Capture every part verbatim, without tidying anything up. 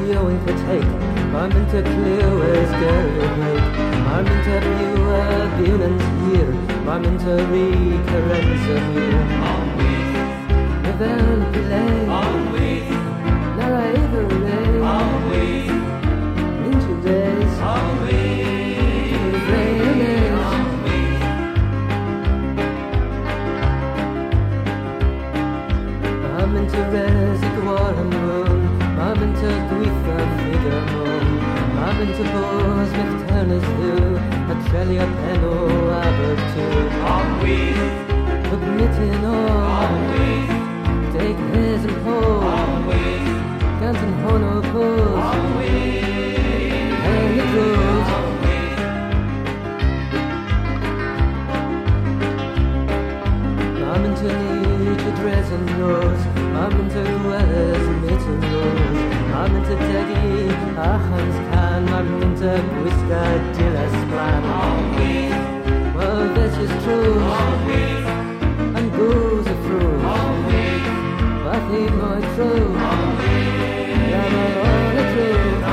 going for take, maar min te kluwe skerrik, maar min te bliwe bilens hier, maar min te rike rense hier. Nevel play, nara every day, into days, I'm into resig war and moon, I'm into grief and figure moon, I'm into boars with turners do, a trelia penno abertu. Admitting all, take his and pole, guns and horn of pose, and the clothes. I'm into need to dress and nose, I'm into weathers and mitten nose, I'm into deggy, achans can, I'm into whisker, dillas plan. Well, this is true, and goes a fruit, but he might true, and all the truth.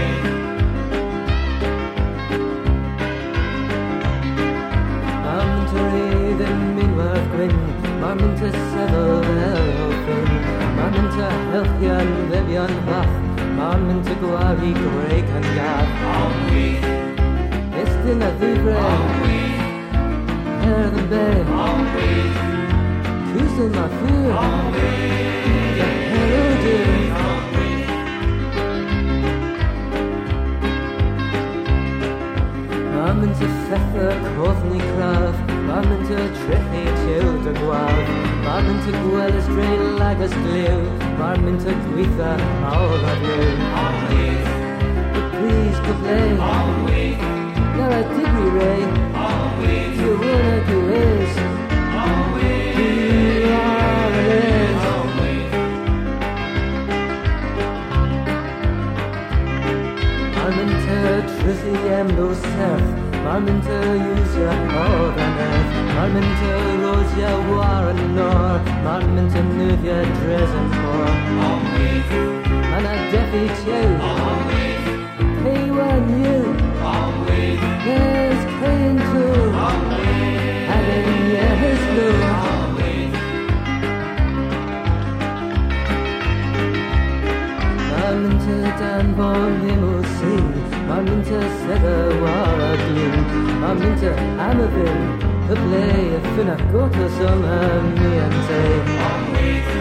I'm into reading meanwhile grin, I'm into settle everything, I'm into healthy and Vivian Huff, I'm into Guari, Greg and Gaff. It's dinner vivre, hair the bay, choosing my fear, the heralding. I'm into Pfeffer, Courtney Craft, I'm into Tricky Childer Guav, I'm into Gwellis Dre Lagas Glue, I'm into Gwitha, all of you. But please go play, now I dig me Ray, you wanna do is, you are it is. I'm into Trizzy Embo Surf, I'm into use your all the earth, I'm into Rosia Warren Nor, I'm into Nuvia Dresden more. And I deafy too, K one U, there's K two, having yeah his blue. I'm into Dan Von Limousine, I'm into Sega Waradin, I'm into Amavin, the play of Finna Gotos on me and say.